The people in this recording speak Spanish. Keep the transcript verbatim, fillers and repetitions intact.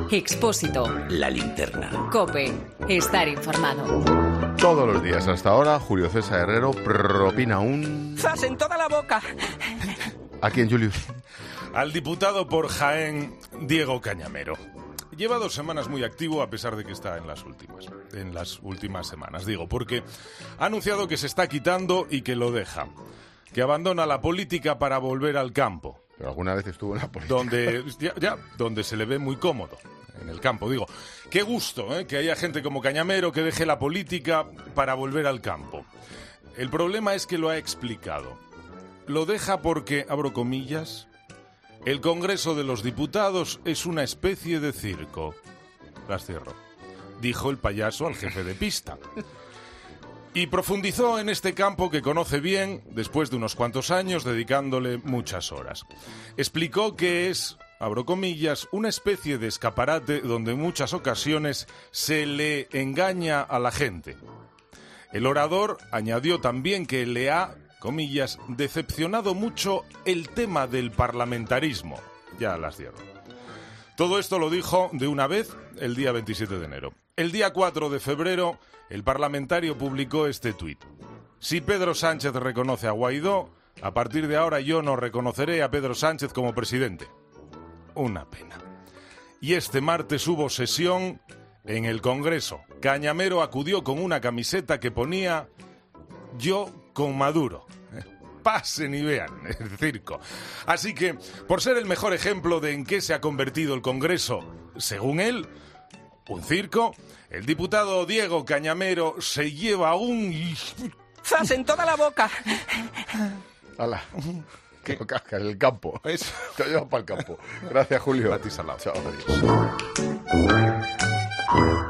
Expósito. La linterna. COPE. Estar informado. Todos los días hasta ahora, Julio César Herrero propina un... ¡Zas en toda la boca! ¿A quién, Julius? Al diputado por Jaén, Diego Cañamero. Lleva dos semanas muy activo, a pesar de que está en las últimas. En las últimas semanas, digo, porque ha anunciado que se está quitando y que lo deja. Que abandona la política para volver al campo. Pero alguna vez estuvo en la política. Donde, ya, ya, donde se le ve muy cómodo. En el campo, digo. Qué gusto, ¿eh? Que haya gente como Cañamero que deje la política para volver al campo. El problema es que lo ha explicado. Lo deja porque, abro comillas, el Congreso de los Diputados es una especie de circo. Las cierro. Dijo el payaso al jefe de pista. Y profundizó en este campo que conoce bien, después de unos cuantos años dedicándole muchas horas. Explicó que es, abro comillas, una especie de escaparate donde en muchas ocasiones se le engaña a la gente. El orador añadió también que le ha, comillas, decepcionado mucho el tema del parlamentarismo. Ya las cierro. Todo esto lo dijo de una vez el día veintisiete de enero. El día cuatro de febrero, el parlamentario publicó este tuit. Si Pedro Sánchez reconoce a Guaidó, a partir de ahora yo no reconoceré a Pedro Sánchez como presidente. Una pena. Y este martes hubo sesión en el Congreso. Cañamero acudió con una camiseta que ponía "Yo con Maduro". Pasen y vean el circo. Así que, por ser el mejor ejemplo de en qué se ha convertido el Congreso, según él, un circo, el diputado Diego Cañamero se lleva un... ¡Zas en toda la boca! ¡Hala! Que lo cascas en el campo. Eso. Te lo llevas para el campo. Gracias, Julio. A ti, Salao. Chao, adiós.